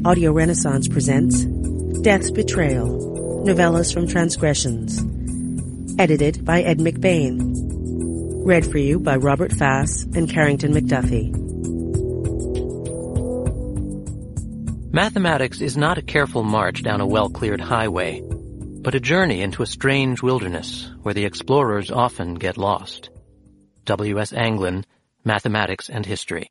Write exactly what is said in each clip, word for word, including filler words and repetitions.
Audio Renaissance presents Death's Betrayal, Novellas from Transgressions. Edited by Ed McBain. Read for you by Robert Fass and Carrington McDuffie. Mathematics is not a careful march down a well-cleared highway, but a journey into a strange wilderness where the explorers often get lost. W S Anglin, Mathematics and History.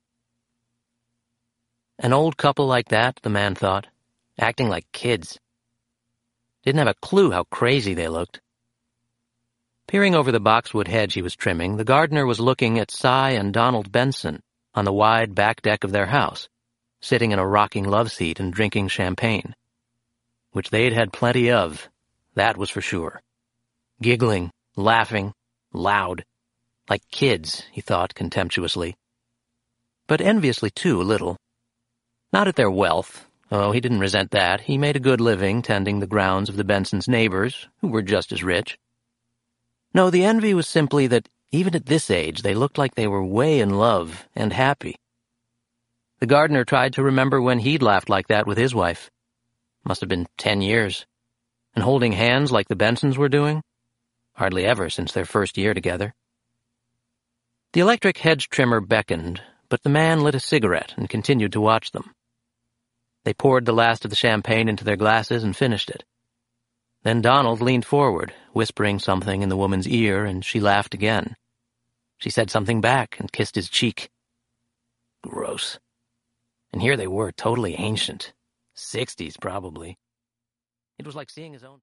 An old couple like that, the man thought, acting like kids. Didn't have a clue how crazy they looked. Peering over the boxwood hedge he was trimming, the gardener was looking at Cy and Donald Benson on the wide back deck of their house, sitting in a rocking love seat and drinking champagne, which they'd had plenty of, that was for sure. Giggling, laughing, loud, like kids, he thought contemptuously. But enviously, too, a little. Not at their wealth. Oh, he didn't resent that. He made a good living tending the grounds of the Bensons' neighbors, who were just as rich. No, the envy was simply that even at this age they looked like they were way in love and happy. The gardener tried to remember when he'd laughed like that with his wife. Must have been ten years. And holding hands like the Bensons were doing? Hardly ever since their first year together. The electric hedge trimmer beckoned, but the man lit a cigarette and continued to watch them. They poured the last of the champagne into their glasses and finished it. Then Donald leaned forward, whispering something in the woman's ear, and she laughed again. She said something back and kissed his cheek. Gross. And here they were, totally ancient. Sixties, probably. It was like seeing his own...